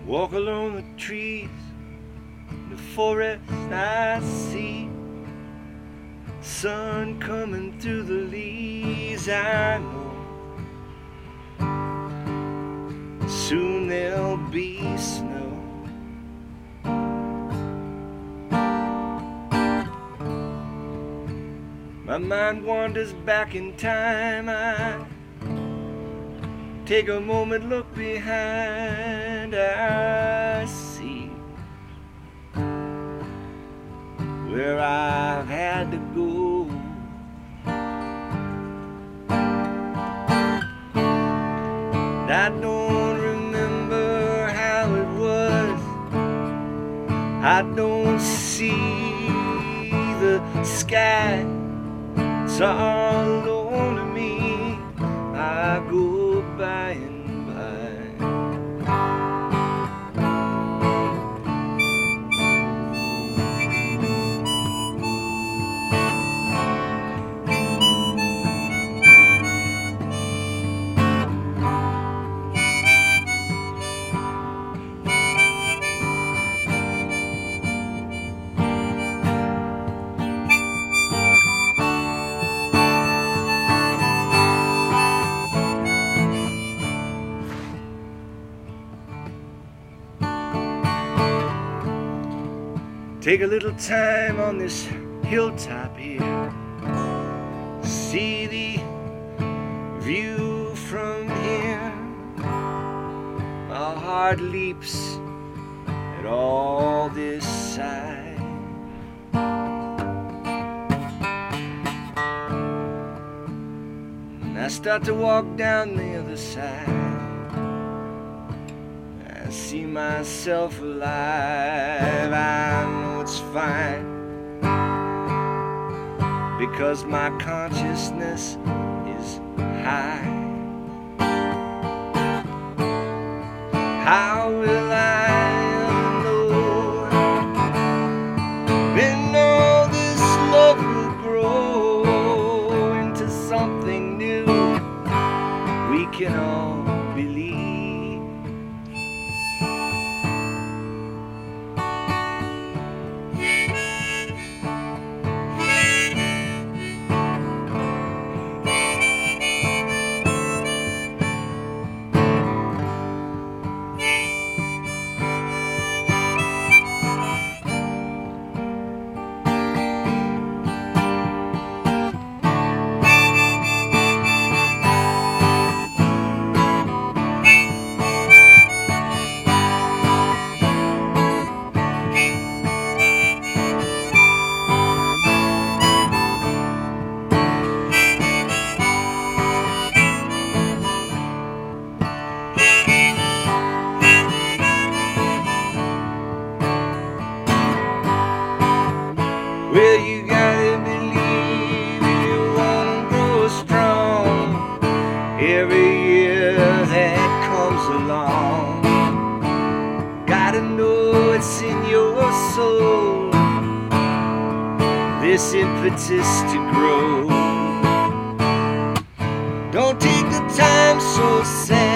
Walk along the trees, the forest I see. Sun coming through the leaves, I know soon there'll be snow. My mind wanders back in time. I take a moment, look behind. I see where I've had to go. I don't remember how it was. I don't see the sky. It's all alone to me. I go by and by. Take a little time on this hilltop here. See the view from here. My heart leaps at all this sight. And I start to walk down the other side. I see myself alive. I know it's fine, because my consciousness is high. How will I know when all this love will grow into something new we can all believe? Well, you gotta believe you wanna grow strong every year that comes along. Gotta know it's in your soul, this impetus to grow. Don't take the time so sad.